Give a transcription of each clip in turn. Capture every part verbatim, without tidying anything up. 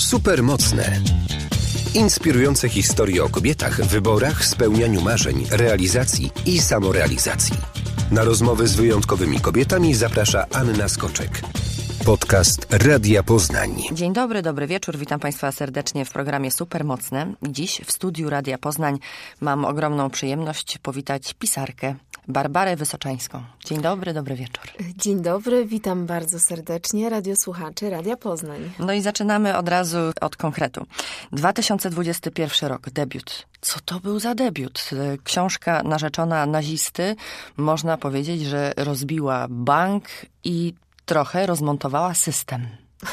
Supermocne. Inspirujące historie o kobietach, wyborach, spełnianiu marzeń, realizacji i samorealizacji. Na rozmowy z wyjątkowymi kobietami zaprasza Anna Skoczek. Podcast Radia Poznań. Dzień dobry, dobry wieczór. Witam Państwa serdecznie w programie Supermocne. Dziś w studiu Radia Poznań mam ogromną przyjemność powitać pisarkę Barbarę Wysoczańską. Dzień dobry, dobry wieczór. Dzień dobry, witam bardzo serdecznie radiosłuchaczy Radia Poznań. No i zaczynamy od razu od konkretu. dwa tysiące dwudziesty pierwszy rok, debiut. Co to był za debiut? Książka narzeczona nazisty, można powiedzieć, że rozbiła bank i trochę rozmontowała system.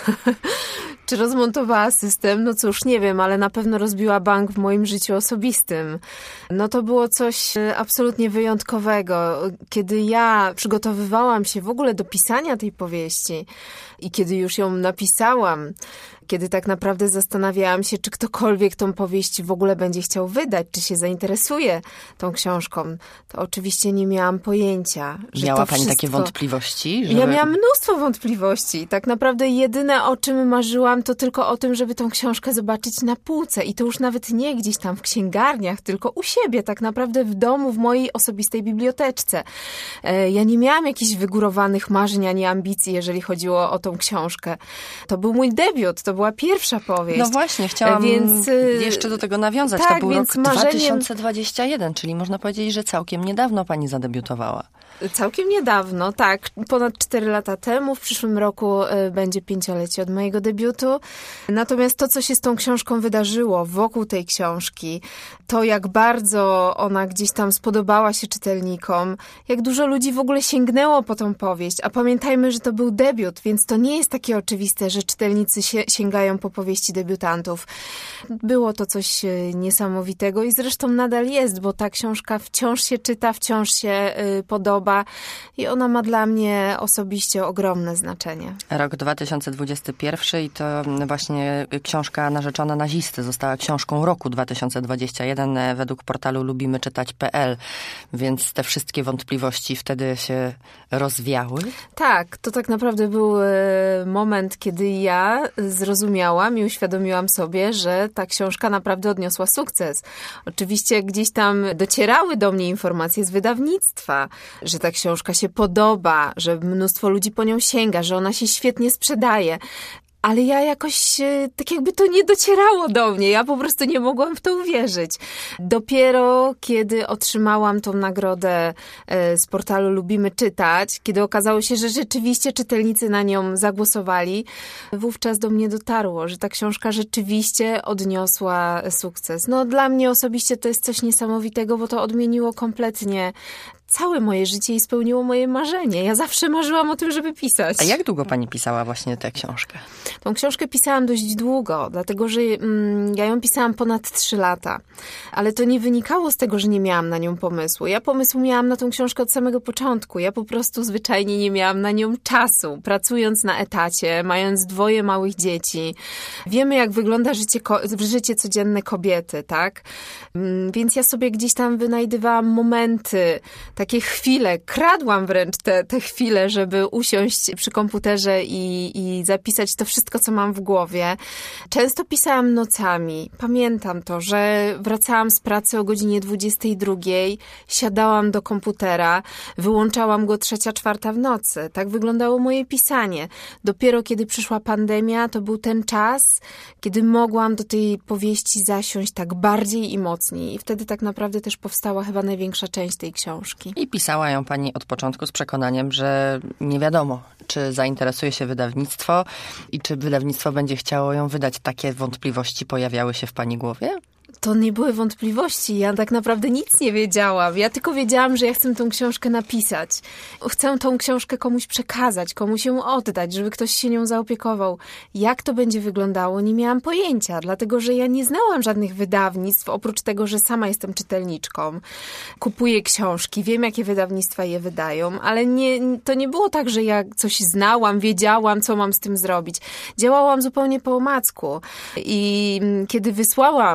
Czy rozmontowała system? No cóż, nie wiem, ale na pewno rozbiła bank w moim życiu osobistym. No to było coś absolutnie wyjątkowego. Kiedy ja przygotowywałam się w ogóle do pisania tej powieści i kiedy już ją napisałam, kiedy tak naprawdę zastanawiałam się, czy ktokolwiek tą powieść w ogóle będzie chciał wydać, czy się zainteresuje tą książką, to oczywiście nie miałam pojęcia, że Miała to pani wszystko... takie wątpliwości? Żeby... Ja miałam mnóstwo wątpliwości. Tak naprawdę jedyne, o czym marzyłam, to tylko o tym, żeby tą książkę zobaczyć na półce. I to już nawet nie gdzieś tam w księgarniach, tylko u siebie, tak naprawdę w domu, w mojej osobistej biblioteczce. Ja nie miałam jakichś wygórowanych marzeń ani ambicji, jeżeli chodziło o tą książkę. To był mój debiut, to była pierwsza powieść. No właśnie, chciałam więc, jeszcze do tego nawiązać. Tak, to był rok marzeniem... dwa tysiące dwudziesty pierwszy, czyli można powiedzieć, że całkiem niedawno pani zadebiutowała. Całkiem niedawno, tak. Ponad cztery lata temu. W przyszłym roku będzie pięciolecie od mojego debiutu. Natomiast to, co się z tą książką wydarzyło wokół tej książki, to jak bardzo ona gdzieś tam spodobała się czytelnikom, jak dużo ludzi w ogóle sięgnęło po tą powieść. A pamiętajmy, że to był debiut, więc to nie jest takie oczywiste, że czytelnicy się, sięgają po powieści debiutantów. Było to coś niesamowitego i zresztą nadal jest, bo ta książka wciąż się czyta, wciąż się y, podoba. I ona ma dla mnie osobiście ogromne znaczenie. Rok dwa tysiące dwudziesty pierwszy i to właśnie książka narzeczona nazisty została książką roku dwa tysiące dwudziestego pierwszego według portalu lubimy czytać kropka pe el, więc te wszystkie wątpliwości wtedy się rozwiały? Tak, to tak naprawdę był moment, kiedy ja zrozumiałam i uświadomiłam sobie, że ta książka naprawdę odniosła sukces. Oczywiście gdzieś tam docierały do mnie informacje z wydawnictwa, że ta książka się podoba, że mnóstwo ludzi po nią sięga, że ona się świetnie sprzedaje. Ale ja jakoś, tak jakby to nie docierało do mnie. Ja po prostu nie mogłam w to uwierzyć. Dopiero kiedy otrzymałam tą nagrodę z portalu Lubimy Czytać, kiedy okazało się, że rzeczywiście czytelnicy na nią zagłosowali, wówczas do mnie dotarło, że ta książka rzeczywiście odniosła sukces. No dla mnie osobiście to jest coś niesamowitego, bo to odmieniło kompletnie całe moje życie i spełniło moje marzenie. Ja zawsze marzyłam o tym, żeby pisać. A jak długo pani pisała właśnie tę książkę? Tą książkę pisałam dość długo, dlatego że mm, ja ją pisałam ponad trzy lata. Ale to nie wynikało z tego, że nie miałam na nią pomysłu. Ja pomysł miałam na tą książkę od samego początku. Ja po prostu zwyczajnie nie miałam na nią czasu. Pracując na etacie, mając dwoje małych dzieci. Wiemy, jak wygląda życie, życie codzienne kobiety, tak? Więc ja sobie gdzieś tam wynajdywałam momenty, takie chwile, kradłam wręcz te, te chwile, żeby usiąść przy komputerze i, i zapisać to wszystko, co mam w głowie. Często pisałam nocami. Pamiętam to, że wracałam z pracy o godzinie dwudziestej drugiej, siadałam do komputera, wyłączałam go trzecia, czwarta w nocy. Tak wyglądało moje pisanie. Dopiero kiedy przyszła pandemia, to był ten czas, kiedy mogłam do tej powieści zasiąść tak bardziej i mocniej. I wtedy tak naprawdę też powstała chyba największa część tej książki. I pisała ją pani od początku z przekonaniem, że nie wiadomo, czy zainteresuje się wydawnictwo i czy wydawnictwo będzie chciało ją wydać. Takie wątpliwości pojawiały się w pani głowie? To nie były wątpliwości. Ja tak naprawdę nic nie wiedziałam. Ja tylko wiedziałam, że ja chcę tę książkę napisać. Chcę tą książkę komuś przekazać, komuś ją oddać, żeby ktoś się nią zaopiekował. Jak to będzie wyglądało, nie miałam pojęcia, dlatego że ja nie znałam żadnych wydawnictw, oprócz tego, że sama jestem czytelniczką. Kupuję książki, wiem, jakie wydawnictwa je wydają, ale nie, to nie było tak, że ja coś znałam, wiedziałam, co mam z tym zrobić. Działałam zupełnie po omacku. I kiedy wysłałam propozycję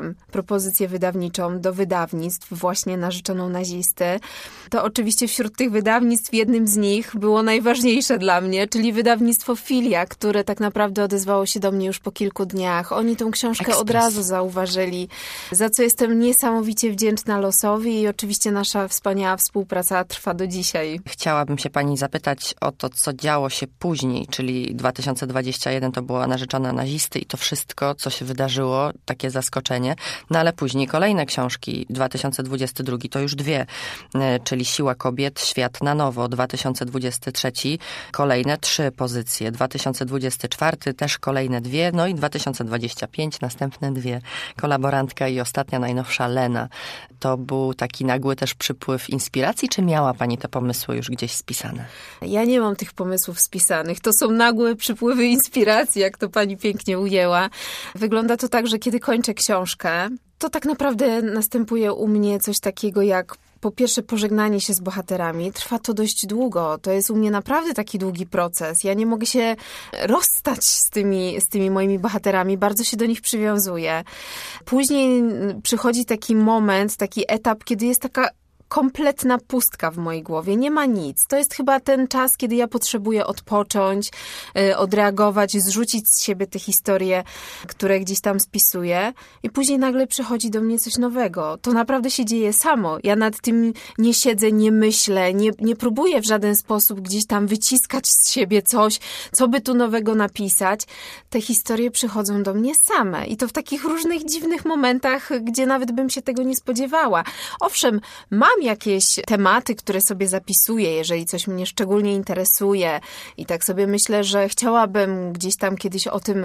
propozycję wydawniczą do wydawnictw właśnie na Narzeczoną nazisty, to oczywiście wśród tych wydawnictw jednym z nich było najważniejsze dla mnie, czyli wydawnictwo Filia, które tak naprawdę odezwało się do mnie już po kilku dniach. Oni tą książkę Ekspres. Od razu zauważyli, za co jestem niesamowicie wdzięczna losowi i oczywiście nasza wspaniała współpraca trwa do dzisiaj. Chciałabym się pani zapytać o to, co działo się później, czyli dwa tysiące dwudziesty pierwszy to była Narzeczona nazisty i to wszystko, co się wydarzyło, takie zaskoczenie. No ale później kolejne książki, dwa tysiące dwudziesty drugi to już dwie, czyli Siła kobiet, Świat na nowo, dwa tysiące dwudziesty trzeci kolejne trzy pozycje, dwa tysiące dwudziesty czwarty też kolejne dwie, no i dwa tysiące dwudziesty piąty następne dwie. Kolaborantka i ostatnia, najnowsza Lena. To był taki nagły też przypływ inspiracji, czy miała pani te pomysły już gdzieś spisane? Ja nie mam tych pomysłów spisanych. To są nagłe przypływy inspiracji, jak to pani pięknie ujęła. Wygląda to tak, że kiedy kończę książkę, to tak naprawdę następuje u mnie coś takiego jak po pierwsze pożegnanie się z bohaterami. Trwa to dość długo. To jest u mnie naprawdę taki długi proces. Ja nie mogę się rozstać z tymi, z tymi moimi bohaterami. Bardzo się do nich przywiązuję. Później przychodzi taki moment, taki etap, kiedy jest taka kompletna pustka w mojej głowie. Nie ma nic. To jest chyba ten czas, kiedy ja potrzebuję odpocząć, yy, odreagować, zrzucić z siebie te historie, które gdzieś tam spisuję i później nagle przychodzi do mnie coś nowego. To naprawdę się dzieje samo. Ja nad tym nie siedzę, nie myślę, nie, nie próbuję w żaden sposób gdzieś tam wyciskać z siebie coś, co by tu nowego napisać. Te historie przychodzą do mnie same i to w takich różnych dziwnych momentach, gdzie nawet bym się tego nie spodziewała. Owszem, mam jakieś tematy, które sobie zapisuję, jeżeli coś mnie szczególnie interesuje i tak sobie myślę, że chciałabym gdzieś tam kiedyś o tym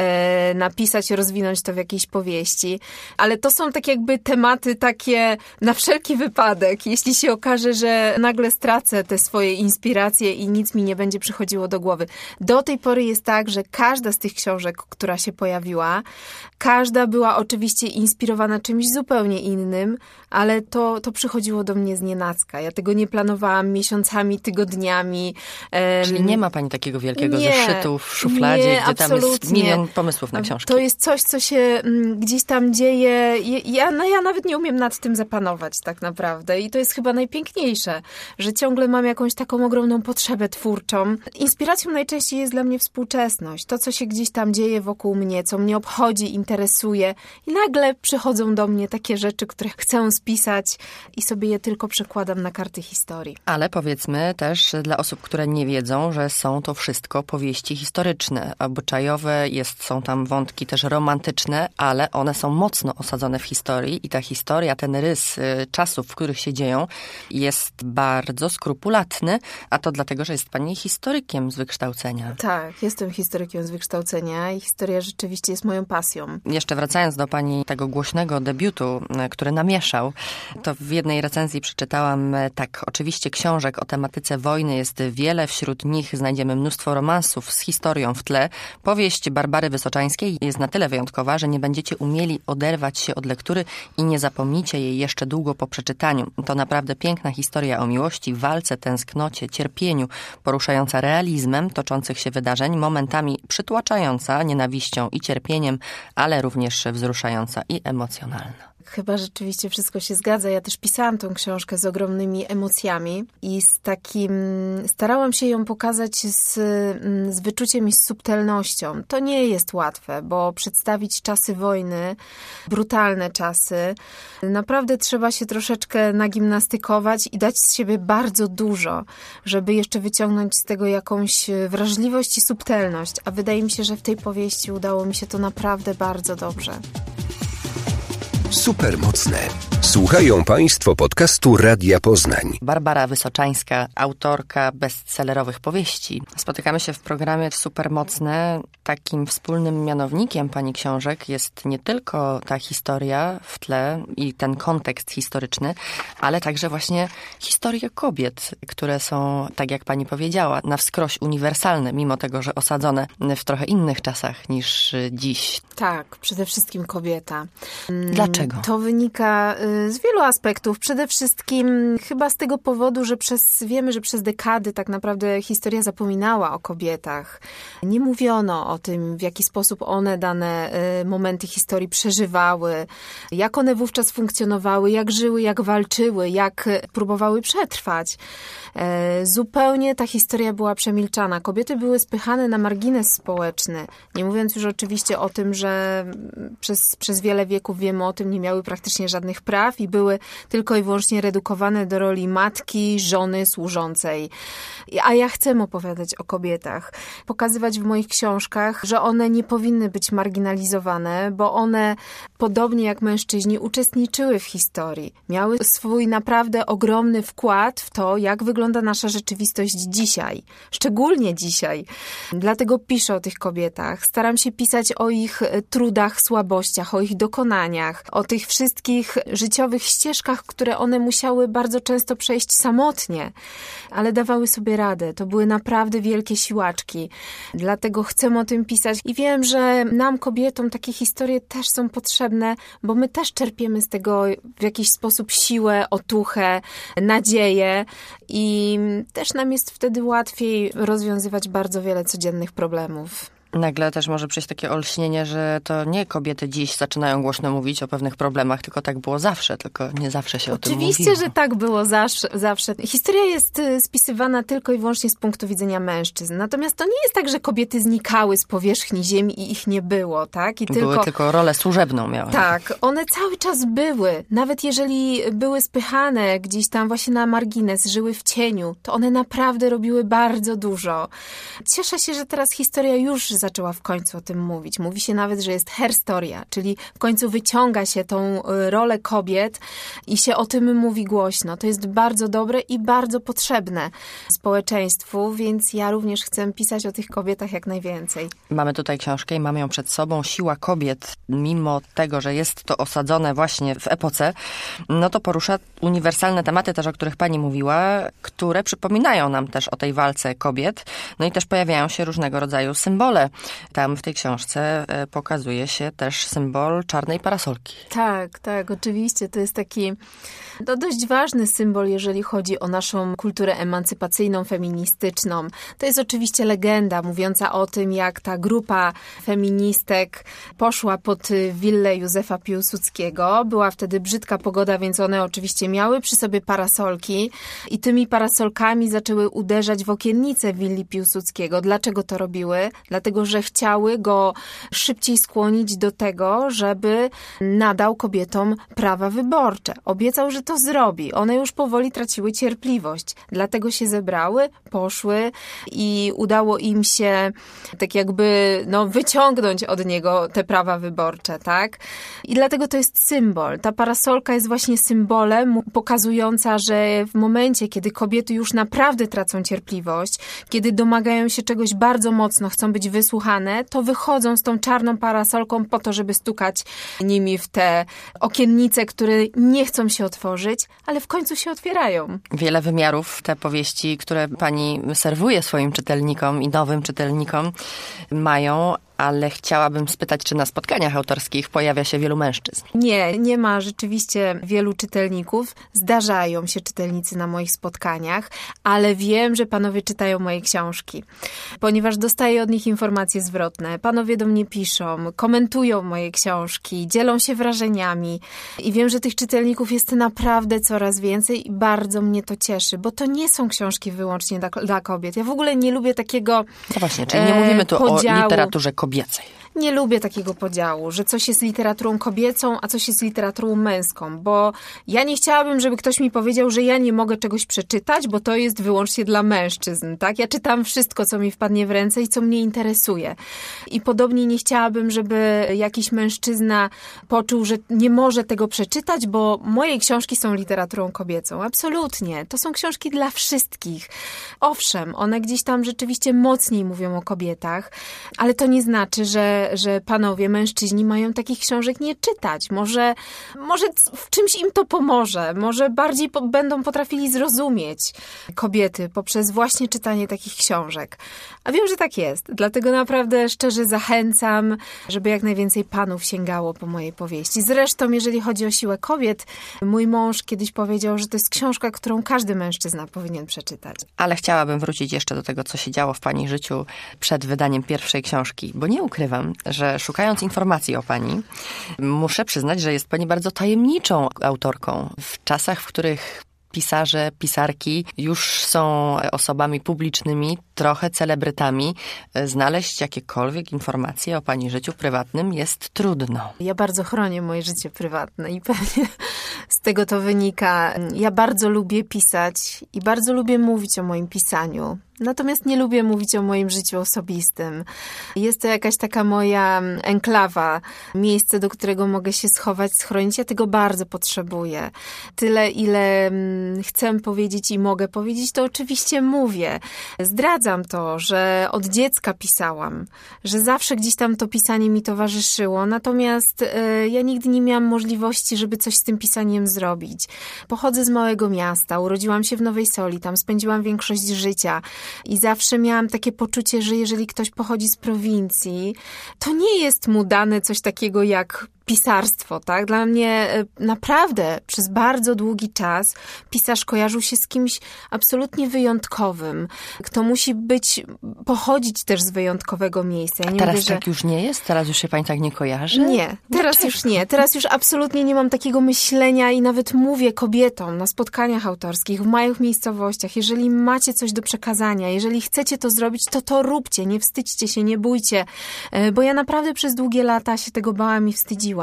e, napisać, rozwinąć to w jakiejś powieści, ale to są tak jakby tematy takie na wszelki wypadek, jeśli się okaże, że nagle stracę te swoje inspiracje i nic mi nie będzie przychodziło do głowy. Do tej pory jest tak, że każda z tych książek, która się pojawiła, każda była oczywiście inspirowana czymś zupełnie innym, ale to, to przychodziło do mnie znienacka. Ja tego nie planowałam miesiącami, tygodniami. Czyli nie ma pani takiego wielkiego nie, zeszytu w szufladzie, nie, gdzie tam jest milion pomysłów na książki. To jest coś, co się gdzieś tam dzieje. Ja, no ja nawet nie umiem nad tym zapanować tak naprawdę. I to jest chyba najpiękniejsze, że ciągle mam jakąś taką ogromną potrzebę twórczą. Inspiracją najczęściej jest dla mnie współczesność. To, co się gdzieś tam dzieje wokół mnie, co mnie obchodzi, interesuje. I nagle przychodzą do mnie takie rzeczy, które chcę spisać i sobie je tylko przekładam na karty historii. Ale powiedzmy też dla osób, które nie wiedzą, że są to wszystko powieści historyczne, obyczajowe, jest, są tam wątki też romantyczne, ale one są mocno osadzone w historii i ta historia, ten rys y, czasów, w których się dzieją, jest bardzo skrupulatny, a to dlatego, że jest pani historykiem z wykształcenia. Tak, jestem historykiem z wykształcenia i historia rzeczywiście jest moją pasją. Jeszcze wracając do pani tego głośnego debiutu, który namieszał, to w jednej recenzji przeczytałam tak, oczywiście książek o tematyce wojny jest wiele, wśród nich znajdziemy mnóstwo romansów z historią w tle. Powieść Barbary Wysoczańskiej jest na tyle wyjątkowa, że nie będziecie umieli oderwać się od lektury i nie zapomnicie jej jeszcze długo po przeczytaniu. To naprawdę piękna historia o miłości, walce, tęsknocie, cierpieniu, poruszająca realizmem toczących się wydarzeń, momentami przytłaczająca nienawiścią i cierpieniem, ale również wzruszająca i emocjonalna. Chyba rzeczywiście wszystko się zgadza. Ja też pisałam tą książkę z ogromnymi emocjami i z takim, starałam się ją pokazać z, z wyczuciem i z subtelnością. To nie jest łatwe, bo przedstawić czasy wojny, brutalne czasy, naprawdę trzeba się troszeczkę nagimnastykować i dać z siebie bardzo dużo, żeby jeszcze wyciągnąć z tego jakąś wrażliwość i subtelność. A wydaje mi się, że w tej powieści udało mi się to naprawdę bardzo dobrze. Supermocne. Słuchają Państwo podcastu Radia Poznań. Barbara Wysoczańska, autorka bestsellerowych powieści. Spotykamy się w programie Supermocne. Takim wspólnym mianownikiem pani książek jest nie tylko ta historia w tle i ten kontekst historyczny, ale także właśnie historie kobiet, które są, tak jak pani powiedziała, na wskroś uniwersalne, mimo tego, że osadzone w trochę innych czasach niż dziś. Tak, przede wszystkim kobieta. Dlaczego? To wynika Z wielu aspektów. Przede wszystkim chyba z tego powodu, że przez, wiemy, że przez dekady tak naprawdę historia zapominała o kobietach. Nie mówiono o tym, w jaki sposób one dane momenty historii przeżywały, jak one wówczas funkcjonowały, jak żyły, jak walczyły, jak próbowały przetrwać. Zupełnie ta historia była przemilczana. Kobiety były spychane na margines społeczny. Nie mówiąc już oczywiście o tym, że przez, przez wiele wieków wiemy o tym, nie miały praktycznie żadnych praw i były tylko i wyłącznie redukowane do roli matki, żony, służącej. A ja chcę opowiadać o kobietach. Pokazywać w moich książkach, że one nie powinny być marginalizowane, bo one, podobnie jak mężczyźni, uczestniczyły w historii. Miały swój naprawdę ogromny wkład w to, jak wygląda nasza rzeczywistość dzisiaj. Szczególnie dzisiaj. Dlatego piszę o tych kobietach. Staram się pisać o ich trudach, słabościach, o ich dokonaniach, o tych wszystkich życiowych ścieżkach, które one musiały bardzo często przejść samotnie, ale dawały sobie radę. To były naprawdę wielkie siłaczki. Dlatego chcę o tym pisać i wiem, że nam, kobietom, takie historie też są potrzebne, bo my też czerpiemy z tego w jakiś sposób siłę, otuchę, nadzieję i też nam jest wtedy łatwiej rozwiązywać bardzo wiele codziennych problemów. Nagle też może przyjść takie olśnienie, że to nie kobiety dziś zaczynają głośno mówić o pewnych problemach, tylko tak było zawsze, tylko nie zawsze się Oczywiście, o tym mówiło. Oczywiście, że tak było zawsze, zawsze. Historia jest spisywana tylko i wyłącznie z punktu widzenia mężczyzn. Natomiast to nie jest tak, że kobiety znikały z powierzchni ziemi i ich nie było, tak? I były tylko, tylko rolę służebną miały. Tak, one cały czas były. Nawet jeżeli były spychane gdzieś tam właśnie na margines, żyły w cieniu, to one naprawdę robiły bardzo dużo. Cieszę się, że teraz historia już zaczęła w końcu o tym mówić. Mówi się nawet, że jest herstoria, czyli w końcu wyciąga się tą rolę kobiet i się o tym mówi głośno. To jest bardzo dobre i bardzo potrzebne społeczeństwu, więc ja również chcę pisać o tych kobietach jak najwięcej. Mamy tutaj książkę i mamy ją przed sobą. Siła kobiet, mimo tego, że jest to osadzone właśnie w epoce, no to porusza uniwersalne tematy też, o których pani mówiła, które przypominają nam też o tej walce kobiet. No i też pojawiają się różnego rodzaju symbole. Tam w tej książce pokazuje się też symbol czarnej parasolki. Tak, tak, oczywiście. To jest taki to dość ważny symbol, jeżeli chodzi o naszą kulturę emancypacyjną, feministyczną. To jest oczywiście legenda mówiąca o tym, jak ta grupa feministek poszła pod willę Józefa Piłsudskiego. Była wtedy brzydka pogoda, więc one oczywiście miały przy sobie parasolki i tymi parasolkami zaczęły uderzać w okiennice willi Piłsudskiego. Dlaczego to robiły? Dlatego, że chciały go szybciej skłonić do tego, żeby nadał kobietom prawa wyborcze. Obiecał, że to zrobi. One już powoli traciły cierpliwość. Dlatego się zebrały, poszły i udało im się tak jakby no, wyciągnąć od niego te prawa wyborcze, tak? I dlatego to jest symbol. Ta parasolka jest właśnie symbolem pokazująca, że w momencie, kiedy kobiety już naprawdę tracą cierpliwość, kiedy domagają się czegoś bardzo mocno, chcą być wysłuchane, to wychodzą z tą czarną parasolką po to, żeby stukać nimi w te okiennice, które nie chcą się otworzyć, ale w końcu się otwierają. Wiele wymiarów te powieści, które pani serwuje swoim czytelnikom i nowym czytelnikom mają, ale chciałabym spytać, czy na spotkaniach autorskich pojawia się wielu mężczyzn? Nie, nie ma rzeczywiście wielu czytelników. Zdarzają się czytelnicy na moich spotkaniach, ale wiem, że panowie czytają moje książki, ponieważ dostaję od nich informacje zwrotne. Panowie do mnie piszą, komentują moje książki, dzielą się wrażeniami i wiem, że tych czytelników jest naprawdę coraz więcej i bardzo mnie to cieszy, bo to nie są książki wyłącznie dla, dla kobiet. Ja w ogóle nie lubię takiego No właśnie, czyli nie mówimy tu podziału. o literaturze kobiecej. Nie lubię takiego podziału, że coś jest literaturą kobiecą, a coś jest literaturą męską, bo ja nie chciałabym, żeby ktoś mi powiedział, że ja nie mogę czegoś przeczytać, bo to jest wyłącznie dla mężczyzn, tak? Ja czytam wszystko, co mi wpadnie w ręce i co mnie interesuje. I podobnie nie chciałabym, żeby jakiś mężczyzna poczuł, że nie może tego przeczytać, bo moje książki są literaturą kobiecą. Absolutnie. To są książki dla wszystkich. Owszem, one gdzieś tam rzeczywiście mocniej mówią o kobietach, ale to nie znaczy, że że, że panowie, mężczyźni mają takich książek nie czytać. Może, może w czymś im to pomoże. Może bardziej po, będą potrafili zrozumieć kobiety poprzez właśnie czytanie takich książek. A wiem, że tak jest. Dlatego naprawdę szczerze zachęcam, żeby jak najwięcej panów sięgało po mojej powieści. Zresztą, jeżeli chodzi o siłę kobiet, mój mąż kiedyś powiedział, że to jest książka, którą każdy mężczyzna powinien przeczytać. Ale chciałabym wrócić jeszcze do tego, co się działo w pani życiu przed wydaniem pierwszej książki, bo nie ukrywam, że szukając informacji o pani, muszę przyznać, że jest pani bardzo tajemniczą autorką. W czasach, w których pisarze, pisarki już są osobami publicznymi, trochę celebrytami. Znaleźć jakiekolwiek informacje o pani życiu prywatnym jest trudno. Ja bardzo chronię moje życie prywatne i pewnie z tego to wynika. Ja bardzo lubię pisać i bardzo lubię mówić o moim pisaniu. Natomiast nie lubię mówić o moim życiu osobistym. Jest to jakaś taka moja enklawa, miejsce, do którego mogę się schować, schronić. Ja tego bardzo potrzebuję. Tyle, ile chcę powiedzieć i mogę powiedzieć, to oczywiście mówię. Zdradzam to, że od dziecka pisałam, że zawsze gdzieś tam to pisanie mi towarzyszyło. Natomiast y, ja nigdy nie miałam możliwości, żeby coś z tym pisaniem zrobić. Pochodzę z małego miasta, urodziłam się w Nowej Soli, tam spędziłam większość życia. I zawsze miałam takie poczucie, że jeżeli ktoś pochodzi z prowincji, to nie jest mu dane coś takiego jak pisarstwo, tak? Dla mnie naprawdę przez bardzo długi czas pisarz kojarzył się z kimś absolutnie wyjątkowym, kto musi być, pochodzić też z wyjątkowego miejsca. Ja nie A teraz mówię, tak że... już nie jest? Teraz już się pani tak nie kojarzy? Nie, teraz Dlaczego? już nie. Teraz już absolutnie nie mam takiego myślenia i nawet mówię kobietom na spotkaniach autorskich, w małych miejscowościach, jeżeli macie coś do przekazania, jeżeli chcecie to zrobić, to to róbcie, nie wstydźcie się, nie bójcie, bo ja naprawdę przez długie lata się tego bałam i wstydziłam.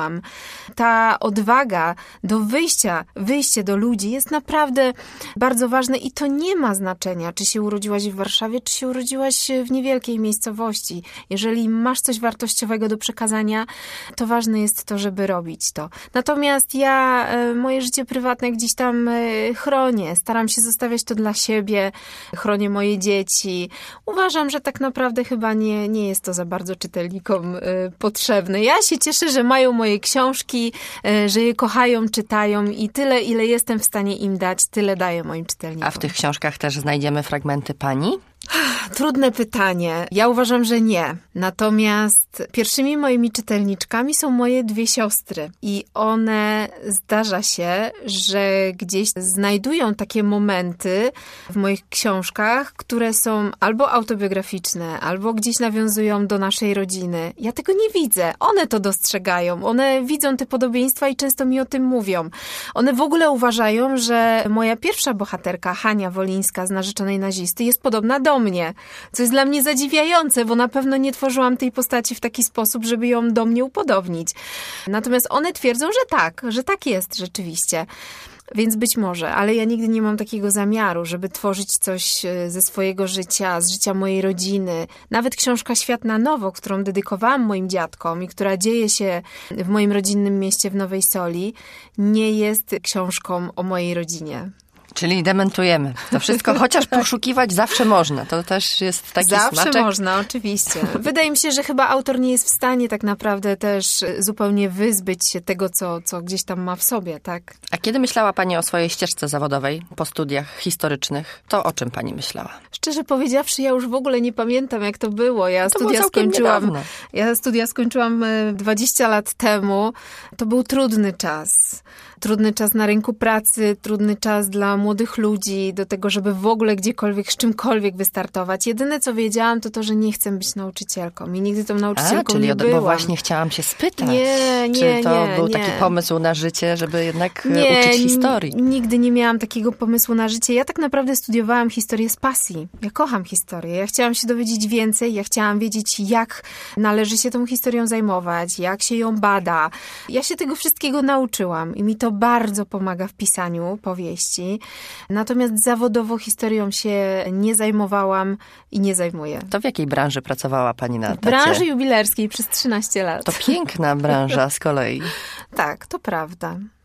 Ta odwaga do wyjścia, wyjście do ludzi jest naprawdę bardzo ważne i to nie ma znaczenia, czy się urodziłaś w Warszawie, czy się urodziłaś w niewielkiej miejscowości. Jeżeli masz coś wartościowego do przekazania, to ważne jest to, żeby robić to. Natomiast ja moje życie prywatne gdzieś tam chronię, staram się zostawiać to dla siebie, chronię moje dzieci. Uważam, że tak naprawdę chyba nie, nie jest to za bardzo czytelnikom potrzebne. Ja się cieszę, że mają moje książki, że je kochają, czytają i tyle, ile jestem w stanie im dać, tyle daję moim czytelnikom. A w tych książkach też znajdziemy fragmenty pani? Trudne pytanie. Ja uważam, że nie. Natomiast pierwszymi moimi czytelniczkami są moje dwie siostry. I one, zdarza się, że gdzieś znajdują takie momenty w moich książkach, które są albo autobiograficzne, albo gdzieś nawiązują do naszej rodziny. Ja tego nie widzę. One to dostrzegają. One widzą te podobieństwa i często mi o tym mówią. One w ogóle uważają, że moja pierwsza bohaterka, Hania Wolińska z Narzeczonej nazisty, jest podobna do mnie. Co jest dla mnie zadziwiające, bo na pewno nie tworzyłam tej postaci w taki sposób, żeby ją do mnie upodobnić. Natomiast one twierdzą, że tak, że tak jest rzeczywiście. Więc być może, ale ja nigdy nie mam takiego zamiaru, żeby tworzyć coś ze swojego życia, z życia mojej rodziny. Nawet książka Świat na nowo, którą dedykowałam moim dziadkom i która dzieje się w moim rodzinnym mieście w Nowej Soli, nie jest książką o mojej rodzinie. Czyli dementujemy to wszystko, chociaż poszukiwać zawsze można. To też jest taki zawsze smaczek. Zawsze można, oczywiście. Wydaje mi się, że chyba autor nie jest w stanie tak naprawdę też zupełnie wyzbyć się tego, co, co gdzieś tam ma w sobie, tak? A kiedy myślała pani o swojej ścieżce zawodowej po studiach historycznych, to o czym pani myślała? Szczerze powiedziawszy, ja już w ogóle nie pamiętam, jak to było. Ja to studia było skończyłam. niedawno. Ja studia skończyłam dwadzieścia lat temu. To był trudny czas. Trudny czas na rynku pracy, trudny czas dla młodych ludzi, do tego, żeby w ogóle gdziekolwiek, z czymkolwiek wystartować. Jedyne, co wiedziałam, to to, że nie chcę być nauczycielką. I nigdy tą nauczycielką A, czyli nie od, byłam. Bo właśnie chciałam się spytać. Nie, nie, czy to nie, był nie. taki pomysł na życie, żeby jednak nie, uczyć historii? N- nigdy nie miałam takiego pomysłu na życie. Ja tak naprawdę studiowałam historię z pasji. Ja kocham historię. Ja chciałam się dowiedzieć więcej. Ja chciałam wiedzieć, jak należy się tą historią zajmować, jak się ją bada. Ja się tego wszystkiego nauczyłam i mi to bardzo pomaga w pisaniu powieści. Natomiast zawodowo historią się nie zajmowałam i nie zajmuję. To w jakiej branży pracowała pani na W etacie? branży jubilerskiej przez trzynaście lat. To piękna branża z kolei. Tak, to prawda.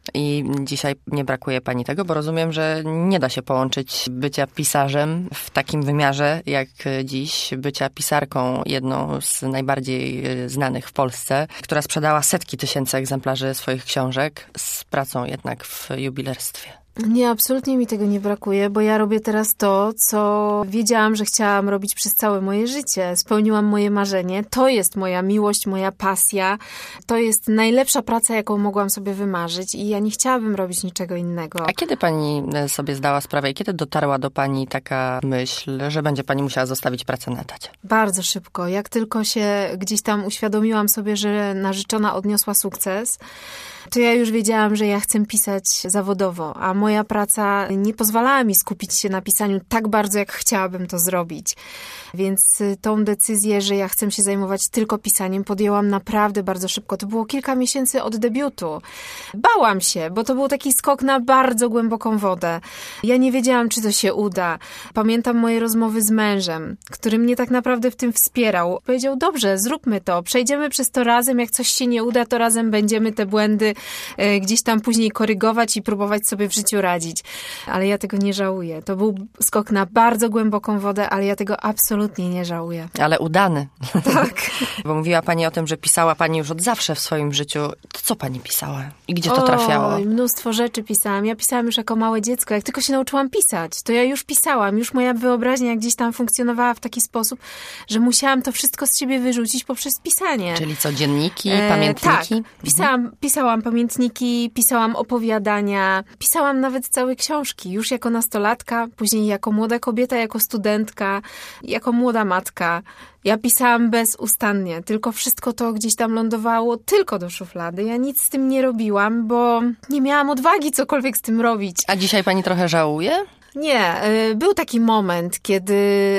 i dzisiaj nie brakuje pani tego, bo rozumiem, że nie da się połączyć bycia pisarzem w takim wymiarze jak dziś, bycia pisarką, jedną z najbardziej znanych w Polsce, która sprzedała setki tysięcy egzemplarzy swoich książek, z pracą jednak w jubilerstwie. Nie, absolutnie mi tego nie brakuje, bo ja robię teraz to, co wiedziałam, że chciałam robić przez całe moje życie. Spełniłam moje marzenie. To jest moja miłość, moja pasja. To jest najlepsza praca, jaką mogłam sobie wymarzyć i ja nie chciałabym robić niczego innego. A kiedy pani sobie zdała sprawę i kiedy dotarła do pani taka myśl, że będzie pani musiała zostawić pracę na etacie? Bardzo szybko. Jak tylko się gdzieś tam uświadomiłam sobie, że narzeczona odniosła sukces, to ja już wiedziałam, że ja chcę pisać zawodowo, a moja praca nie pozwalała mi skupić się na pisaniu tak bardzo, jak chciałabym to zrobić. Więc tą decyzję, że ja chcę się zajmować tylko pisaniem, podjęłam naprawdę bardzo szybko. To było kilka miesięcy od debiutu. Bałam się, bo to był taki skok na bardzo głęboką wodę. Ja nie wiedziałam, czy to się uda. Pamiętam moje rozmowy z mężem, który mnie tak naprawdę w tym wspierał. Powiedział, dobrze, zróbmy to, przejdziemy przez to razem, jak coś się nie uda, to razem będziemy te błędy e, gdzieś tam później korygować i próbować sobie w życiu radzić. Ale ja tego nie żałuję. To był skok na bardzo głęboką wodę, ale ja tego absolutnie nie żałuję. Ale udany. Tak. Bo mówiła pani o tym, że pisała pani już od zawsze w swoim życiu. To co pani pisała? I gdzie to trafiało? Oj, mnóstwo rzeczy pisałam. Ja pisałam już jako małe dziecko. Jak tylko się nauczyłam pisać, to ja już pisałam. Już moja wyobraźnia gdzieś tam funkcjonowała w taki sposób, że musiałam to wszystko z siebie wyrzucić poprzez pisanie. Czyli co, dzienniki, pamiętniki? E, tak. Pisałam, mhm. pisałam pamiętniki, pisałam opowiadania. Pisałam nawet całe książki. Już jako nastolatka, później jako młoda kobieta, jako studentka, jako młoda matka. Ja pisałam bezustannie, tylko wszystko to gdzieś tam lądowało tylko do szuflady. Ja nic z tym nie robiłam, bo nie miałam odwagi cokolwiek z tym robić. A dzisiaj pani trochę żałuje? Nie, był taki moment, kiedy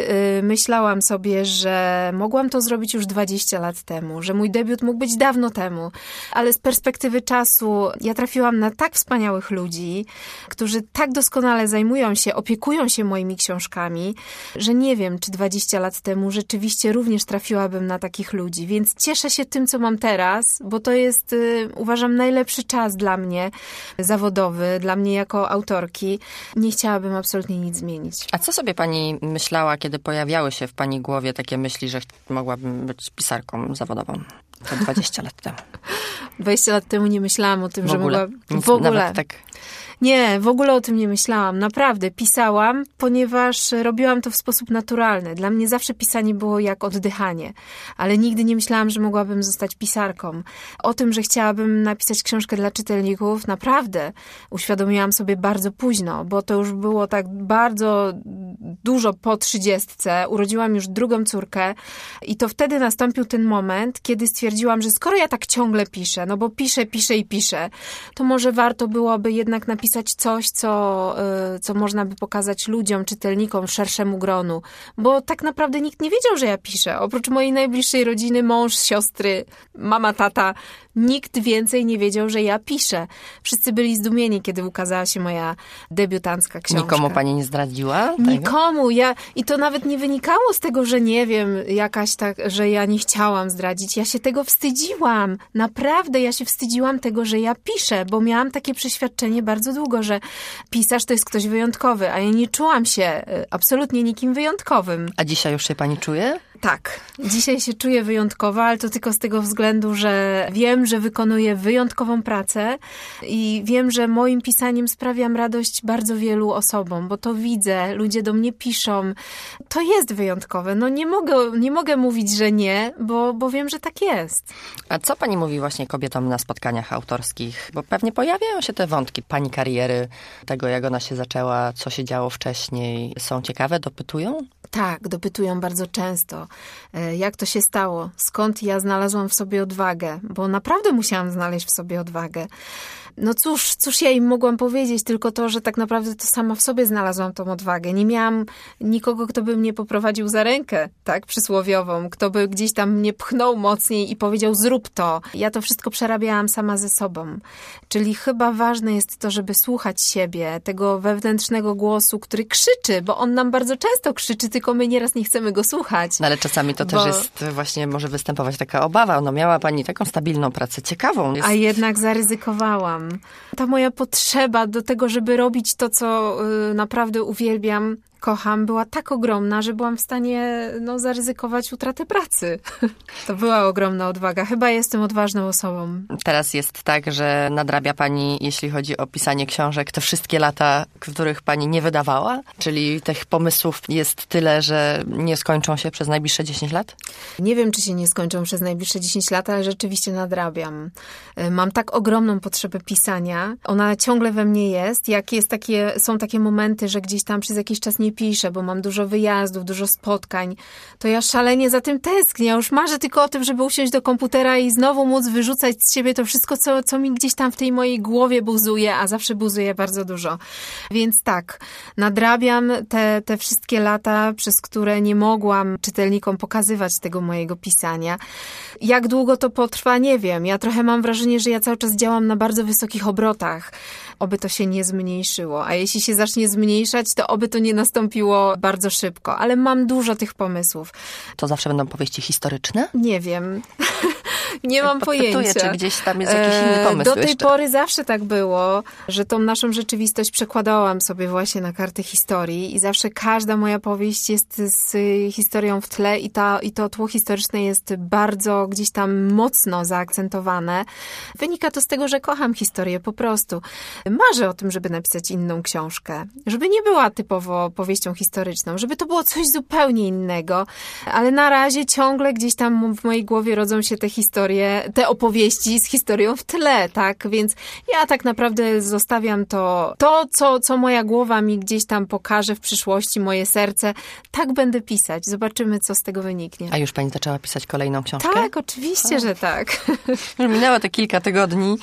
myślałam sobie, że mogłam to zrobić już dwadzieścia lat temu, że mój debiut mógł być dawno temu, ale z perspektywy czasu ja trafiłam na tak wspaniałych ludzi, którzy tak doskonale zajmują się, opiekują się moimi książkami, że nie wiem, czy dwadzieścia lat temu rzeczywiście również trafiłabym na takich ludzi, więc cieszę się tym, co mam teraz, bo to jest, uważam, najlepszy czas dla mnie zawodowy, dla mnie jako autorki. Nie chciałabym absolutnie nic zmienić. A co sobie pani myślała, kiedy pojawiały się w pani głowie takie myśli, że mogłabym być pisarką zawodową? To dwadzieścia lat temu. dwadzieścia lat temu nie myślałam o tym, w że ogóle. mogłabym... Nic, w ogóle. Nawet tak... Nie, w ogóle o tym nie myślałam. Naprawdę, pisałam, ponieważ robiłam to w sposób naturalny. Dla mnie zawsze pisanie było jak oddychanie, ale nigdy nie myślałam, że mogłabym zostać pisarką. O tym, że chciałabym napisać książkę dla czytelników, naprawdę uświadomiłam sobie bardzo późno, bo to już było tak bardzo dużo po trzydziestce. Urodziłam już drugą córkę i to wtedy nastąpił ten moment, kiedy stwierdziłam, że skoro ja tak ciągle piszę, no bo piszę, piszę i piszę, to może warto byłoby jednak napisać coś, co, co można by pokazać ludziom, czytelnikom, szerszemu gronu. Bo tak naprawdę nikt nie wiedział, że ja piszę. Oprócz mojej najbliższej rodziny, mąż, siostry, mama, tata, nikt więcej nie wiedział, że ja piszę. Wszyscy byli zdumieni, kiedy ukazała się moja debiutancka książka. Nikomu pani nie zdradziła tego? Nikomu. Ja, I to nawet nie wynikało z tego, że nie wiem, jakaś tak, że ja nie chciałam zdradzić. Ja się tego wstydziłam. Naprawdę, ja się wstydziłam tego, że ja piszę, bo miałam takie przeświadczenie bardzo długo, że pisarz to jest ktoś wyjątkowy, a ja nie czułam się absolutnie nikim wyjątkowym. A dzisiaj już się pani czuje? Tak. Dzisiaj się czuję wyjątkowa, ale to tylko z tego względu, że wiem, że wykonuję wyjątkową pracę i wiem, że moim pisaniem sprawiam radość bardzo wielu osobom, bo to widzę, ludzie do mnie piszą. To jest wyjątkowe. No nie mogę, nie mogę mówić, że nie, bo, bo wiem, że tak jest. A co pani mówi właśnie kobietom na spotkaniach autorskich? Bo pewnie pojawiają się te wątki pani kariery, tego jak ona się zaczęła, co się działo wcześniej. Są ciekawe? Dopytują? Tak, dopytują bardzo często. Jak to się stało? Skąd ja znalazłam w sobie odwagę? Bo naprawdę musiałam znaleźć w sobie odwagę. No cóż, cóż ja im mogłam powiedzieć? Tylko to, że tak naprawdę to sama w sobie znalazłam tą odwagę. Nie miałam nikogo, kto by mnie poprowadził za rękę, tak, przysłowiową, kto by gdzieś tam mnie pchnął mocniej i powiedział, zrób to. Ja to wszystko przerabiałam sama ze sobą. Czyli chyba ważne jest to, żeby słuchać siebie, tego wewnętrznego głosu, który krzyczy, bo on nam bardzo często krzyczy, tylko my nieraz nie chcemy go słuchać. No ale czasami to bo... też jest właśnie, może występować taka obawa. No miała pani taką stabilną pracę, ciekawą. Jest... A jednak zaryzykowałam. kocham. Ta moja potrzeba do tego, żeby robić to, co y, naprawdę uwielbiam, kocham, była tak ogromna, że byłam w stanie no, zaryzykować utratę pracy. To była ogromna odwaga. Chyba jestem odważną osobą. Teraz jest tak, że nadrabia pani, jeśli chodzi o pisanie książek, te wszystkie lata, których pani nie wydawała? Czyli tych pomysłów jest tyle, że nie skończą się przez najbliższe dziesięć lat? Nie wiem, czy się nie skończą przez najbliższe dziesięć lat, ale rzeczywiście nadrabiam. Mam tak ogromną potrzebę pisania. Ona ciągle we mnie jest. Jak jest takie, są takie momenty, że gdzieś tam przez jakiś czas nie piszę, bo mam dużo wyjazdów, dużo spotkań, to ja szalenie za tym tęsknię. Ja już marzę tylko o tym, żeby usiąść do komputera i znowu móc wyrzucać z siebie to wszystko, co, co mi gdzieś tam w tej mojej głowie buzuje, a zawsze buzuje bardzo dużo. Więc tak, nadrabiam te, te wszystkie lata, przez które nie mogłam czytelnikom pokazywać tego mojego pisania. Jak długo to potrwa, nie wiem. Ja trochę mam wrażenie, że ja cały czas działam na bardzo wysokich obrotach. Oby to się nie zmniejszyło. A jeśli się zacznie zmniejszać, to oby to nie nastąpiło bardzo szybko. Ale mam dużo tych pomysłów. To zawsze będą powieści historyczne? Nie wiem. Nie mam pojęcia. Czy gdzieś tam jest jakiś inny pomysł Do tej jeszcze? pory zawsze tak było, że tą naszą rzeczywistość przekładałam sobie właśnie na karty historii i zawsze każda moja powieść jest z historią w tle i, ta, i to tło historyczne jest bardzo gdzieś tam mocno zaakcentowane. Wynika to z tego, że kocham historię po prostu. Marzę o tym, żeby napisać inną książkę. Żeby nie była typowo powieścią historyczną, żeby to było coś zupełnie innego, ale na razie ciągle gdzieś tam w mojej głowie rodzą się te historie, te opowieści z historią w tle, tak? Więc ja tak naprawdę zostawiam to, to co, co moja głowa mi gdzieś tam pokaże w przyszłości, moje serce, tak będę pisać. Zobaczymy, co z tego wyniknie. A już pani zaczęła pisać kolejną książkę? Tak, oczywiście, że tak. Już minęło te kilka tygodni,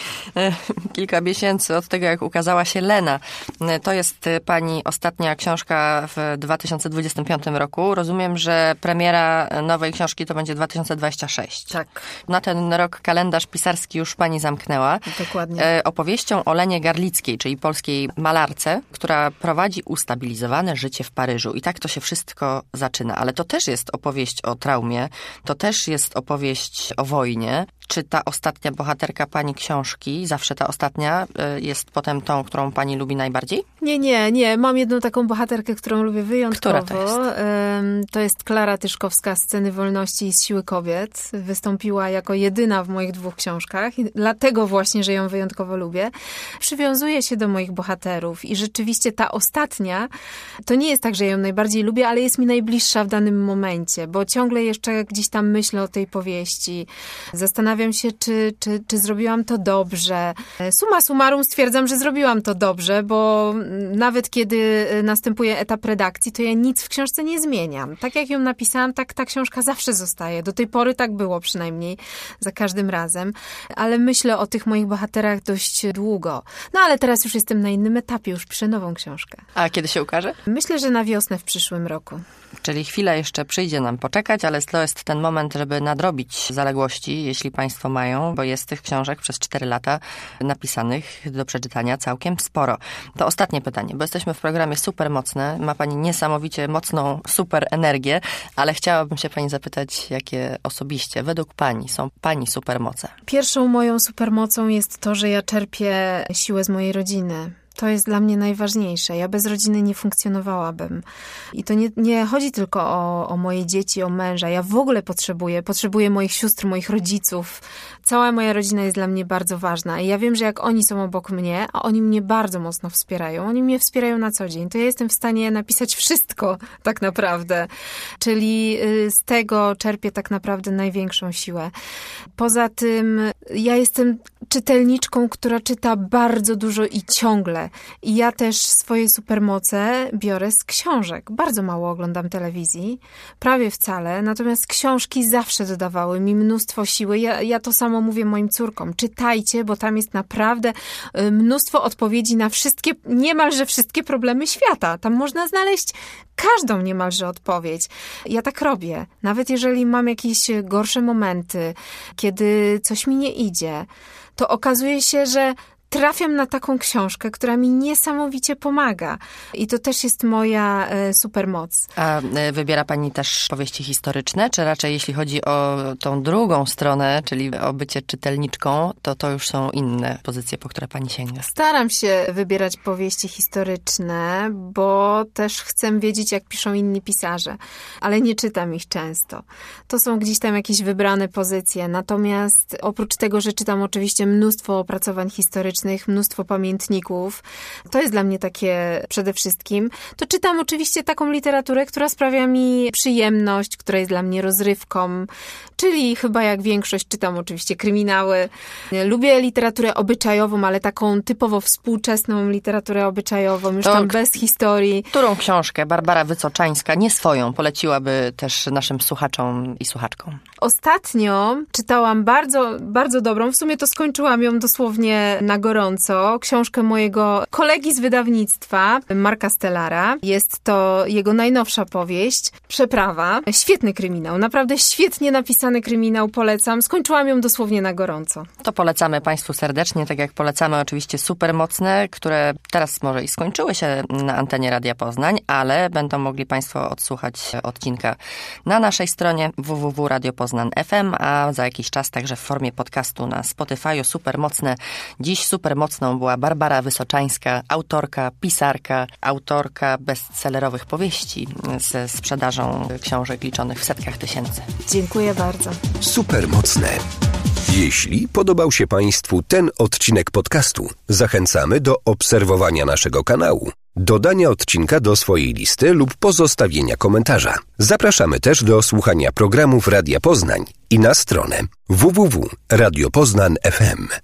kilka miesięcy od tego, jak ukazała się Lena. To jest pani ostatnia książka w dwa tysiące dwudziestym piątym roku. Rozumiem, że premiera nowej książki to będzie dwa tysiące dwudziesty szósty. Tak. Na ten rok kalendarz pisarski już pani zamknęła. Dokładnie. Opowieścią o Lenie Garlickiej, czyli polskiej malarce, która prowadzi ustabilizowane życie w Paryżu. I tak to się wszystko zaczyna. Ale to też jest opowieść o traumie, to też jest opowieść o wojnie. Czy ta ostatnia bohaterka pani książki, zawsze ta ostatnia, jest potem tą, którą pani lubi najbardziej? Nie, nie, nie. Mam jedną taką bohaterkę, którą lubię wyjątkowo. Która to jest? To jest Klara Tyszkowska z Sceny Wolności i z Siły Kobiet. Wystąpiła jako jedyna w moich dwóch książkach i dlatego właśnie, że ją wyjątkowo lubię. Przywiązuję się do moich bohaterów i rzeczywiście ta ostatnia, to nie jest tak, że ją najbardziej lubię, ale jest mi najbliższa w danym momencie, bo ciągle jeszcze gdzieś tam myślę o tej powieści. Zastanawiam się, czy, czy, czy zrobiłam to dobrze. Summa summarum stwierdzam, że zrobiłam to dobrze, bo nawet kiedy następuje etap redakcji, to ja nic w książce nie zmieniam. Tak jak ją napisałam, tak ta książka zawsze zostaje. Do tej pory tak było przynajmniej, za każdym razem. Ale myślę o tych moich bohaterach dość długo. No ale teraz już jestem na innym etapie, już piszę nową książkę. A kiedy się ukaże? Myślę, że na wiosnę w przyszłym roku. Czyli chwilę jeszcze przyjdzie nam poczekać, ale to jest ten moment, żeby nadrobić zaległości, jeśli państwo mają, bo jest tych książek przez cztery lata napisanych do przeczytania całkiem sporo. To ostatnie pytanie, bo jesteśmy w programie Super Mocne. Ma pani niesamowicie mocną super energię, ale chciałabym się pani zapytać, jakie osobiście według pani są pani supermoce? Pierwszą moją supermocą jest to, że ja czerpię siłę z mojej rodziny. To jest dla mnie najważniejsze. Ja bez rodziny nie funkcjonowałabym. I to nie, nie chodzi tylko o, o moje dzieci, o męża. Ja w ogóle potrzebuję. Potrzebuję moich sióstr, moich rodziców. Cała moja rodzina jest dla mnie bardzo ważna. I ja wiem, że jak oni są obok mnie, a oni mnie bardzo mocno wspierają. Oni mnie wspierają na co dzień. To ja jestem w stanie napisać wszystko tak naprawdę. Czyli z tego czerpię tak naprawdę największą siłę. Poza tym ja jestem czytelniczką, która czyta bardzo dużo i ciągle. I ja też swoje supermoce biorę z książek. Bardzo mało oglądam telewizji, prawie wcale, natomiast książki zawsze dodawały mi mnóstwo siły. Ja, ja to samo mówię moim córkom. Czytajcie, bo tam jest naprawdę mnóstwo odpowiedzi na wszystkie, niemalże wszystkie problemy świata. Tam można znaleźć każdą niemalże odpowiedź. Ja tak robię. Nawet jeżeli mam jakieś gorsze momenty, kiedy coś mi nie idzie, to okazuje się, że trafiam na taką książkę, która mi niesamowicie pomaga. I to też jest moja e, supermoc. A e, wybiera pani też powieści historyczne, czy raczej jeśli chodzi o tą drugą stronę, czyli o bycie czytelniczką, to to już są inne pozycje, po które pani sięga? Staram się wybierać powieści historyczne, bo też chcę wiedzieć, jak piszą inni pisarze, ale nie czytam ich często. To są gdzieś tam jakieś wybrane pozycje. Natomiast oprócz tego, że czytam oczywiście mnóstwo opracowań historycznych, mnóstwo pamiętników, to jest dla mnie takie przede wszystkim, to czytam oczywiście taką literaturę, która sprawia mi przyjemność, która jest dla mnie rozrywką, czyli chyba jak większość czytam oczywiście kryminały. Lubię literaturę obyczajową, ale taką typowo współczesną literaturę obyczajową, już To tam bez historii. Którą książkę Barbara Wysoczańska, nie swoją, poleciłaby też naszym słuchaczom i słuchaczkom? Ostatnio czytałam bardzo, bardzo dobrą, w sumie to skończyłam ją dosłownie na gorąco, książkę mojego kolegi z wydawnictwa, Marka Stellara. Jest to jego najnowsza powieść, Przeprawa. Świetny kryminał, naprawdę świetnie napisany kryminał, polecam. Skończyłam ją dosłownie na gorąco. To polecamy Państwu serdecznie, tak jak polecamy oczywiście Supermocne, które teraz może i skończyły się na antenie Radia Poznań, ale będą mogli Państwo odsłuchać odcinka na naszej stronie w w w kropka radio poznań kropka f m, a za jakiś czas także w formie podcastu na Spotify'u. Supermocne. Dziś supermocną była Barbara Wysoczańska, autorka, pisarka, autorka bestsellerowych powieści ze sprzedażą książek liczonych w setkach tysięcy. Dziękuję bardzo. Supermocne. Jeśli podobał się Państwu ten odcinek podcastu, zachęcamy do obserwowania naszego kanału, dodania odcinka do swojej listy lub pozostawienia komentarza. Zapraszamy też do słuchania programów Radia Poznań i na stronę w w w kropka radio poznań kropka f m.